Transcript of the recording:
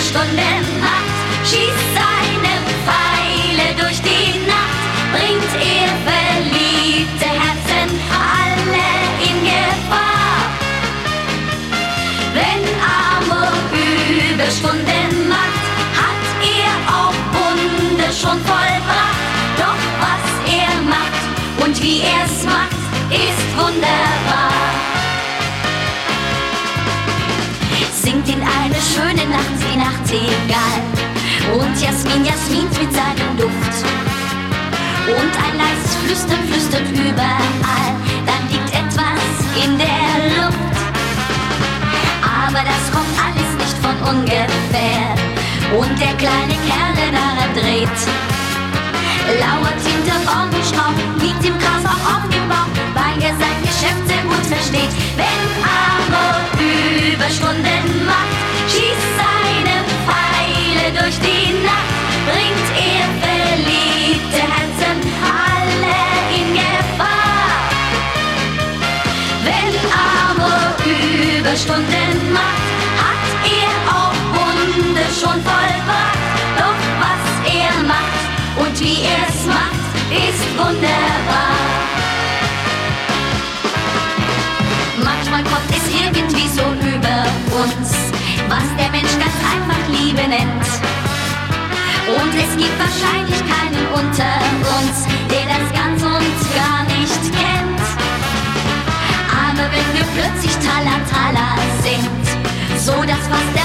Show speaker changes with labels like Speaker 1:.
Speaker 1: Überstunden macht, schießt seine Pfeile durch die Nacht, bringt ihr verliebte Herzen alle in Gefahr. Wenn Amor Überstunden macht, hat er auch Wunder schon vollbracht. Doch was er macht und wie er's macht, ist wunderbar. Singt in eine schöne Nacht die Nachtigall und Jasmin mit seinem Duft. Und ein leises Flüstern flüstert überall, dann liegt etwas in der Luft. Aber das kommt alles nicht von ungefähr und der kleine Kerl, der daran dreht, lauert hinter Baum und Strauch, liegt im Gras auch auf dem Bauch, weil er sein Geschäft sehr gut versteht. Wenn Amor Überstunden macht, schießt seine Pfeile durch die Nacht, bringt er verliebte Herzen alle in Gefahr. Wenn Amor Überstunden macht, hat er auch Wunder schon vollbracht. Doch was er macht und wie er's macht, ist wunderbar. Manchmal kommt es irgendwie so über uns, was der Mensch ganz einfach Liebe nennt. Und es gibt wahrscheinlich keinen unter uns, der das ganz und gar nicht kennt. Aber wenn wir plötzlich Tralala sind, so dass fast